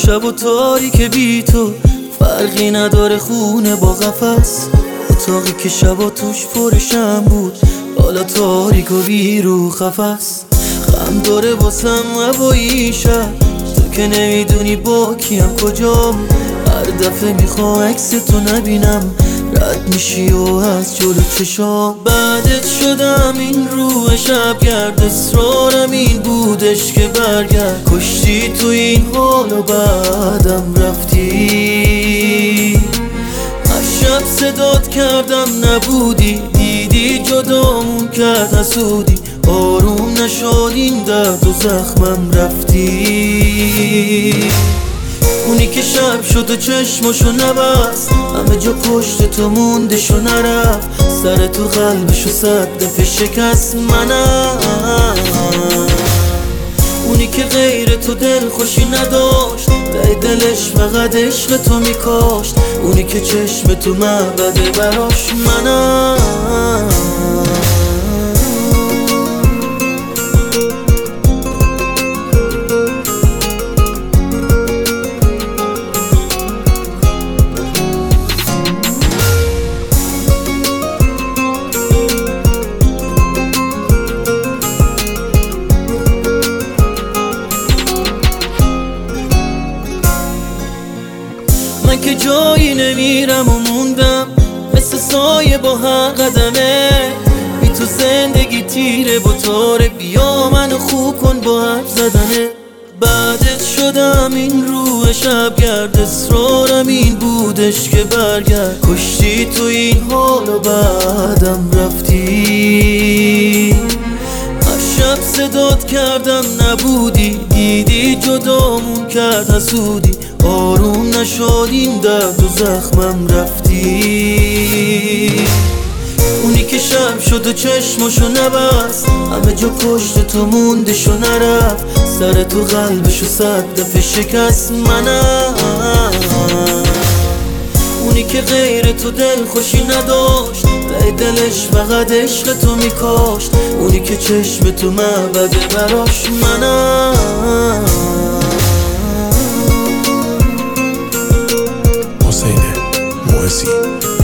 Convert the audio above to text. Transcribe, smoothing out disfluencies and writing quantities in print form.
شب و تاریک بی تو فرقی نداره، خونه با قفس. اتاقی که شبا توش پرشم بود حالا تاریک و بی رو قفس. غم داره واسم هوایی شب، تو که نمیدونی با کیم کجام. هر دفعه میخوام عکس تو نبینم، رد میشی و از جلو چشام. بعدت شدم این روح شبگرد، اصرارم این بودش که برگرد. کشتی تو این حال و بعدم رفتی. از شب صدات کردم نبودی، دیدی جدامون کرد حسودی. آروم نشد این درد و زخمم رفتی. اونی که شب شد و چشمشو نبست، همه جا پشت تو موندشو نرفت. سر تو قلبشو 100 دفعه شکست منم. اونی که غیر تو دل خوشی نداشت، ته دلش فقط عشق تو میکاشت. اونی که چشم تو معبده براش منم. من که جایی نمیرم و موندم، مثل سایه با هر قدمه. بی تو زندگی تیره و تاره، بیا منو خوب کن با حرف زدنه. بعدت شدم این روح شبگرد، اصرارم این بودش که برگرد. کشتی تو این حال و بعدم رفتی. از شب صدات کردم نبودی، دیدی جدامون کرد حسودی. آروم نشد این درد و زخمم رفتی. اونی که شب شد و چشمشو نبست، همه جا پشت تو موندشو نرفت. سر تو قلبشو 100 دفعه شکست منم. اونی که غیر تو دل خوشی نداشت، ته دلش فقط عشق تو میکاشت. اونی که چشم تو معبده براش منم. حسین موسی